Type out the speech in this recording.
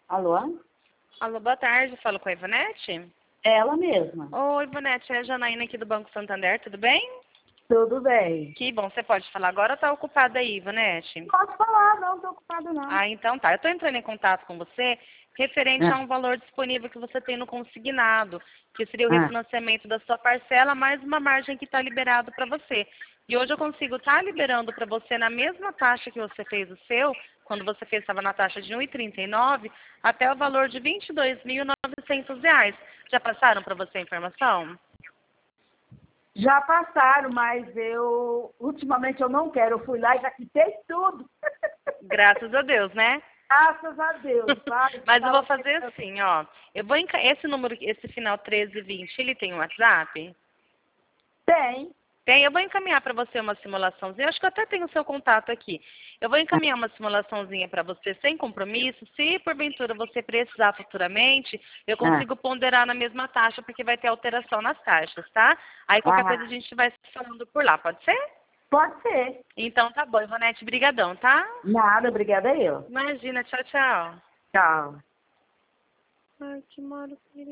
Alô? Alô, boa tarde. Falo com a Ivonete? Ela mesma. Oi, Ivonete. É a Janaína aqui do Banco Santander. Tudo bem? Tudo bem. Que bom. Você pode falar agora ou tá ocupada aí, Ivonete? Pode falar, não estou ocupada não. Ah, então tá. Eu tô entrando em contato com você referente a um valor disponível que você tem no consignado, que seria o refinanciamento da sua parcela, mais uma margem que está liberado para você. E hoje eu consigo estar liberando para você na mesma taxa que você fez o seu, quando você fez estava na taxa de R$ 1,39, até o valor de R$ 22.900. Já passaram para você a informação? Já passaram, mas ultimamente eu não quero. Eu fui lá e já quitei tudo. Graças a Deus, né? Graças a Deus, sabe? Mas eu vou fazer assim, ó. Esse número, esse final 1320, ele tem um WhatsApp? Tem. Tem, eu vou encaminhar para você uma simulaçãozinha. Acho que eu até tenho o seu contato aqui. Eu vou encaminhar uma simulaçãozinha para você sem compromisso. Se porventura você precisar futuramente, eu consigo ponderar na mesma taxa, porque vai ter alteração nas taxas, tá? Aí qualquer coisa a gente vai se falando por lá, pode ser? Pode ser. Então tá bom, Ivonete, brigadão, tá? Nada, obrigada eu. Imagina, tchau, tchau. Tchau. Ai, que maravilha.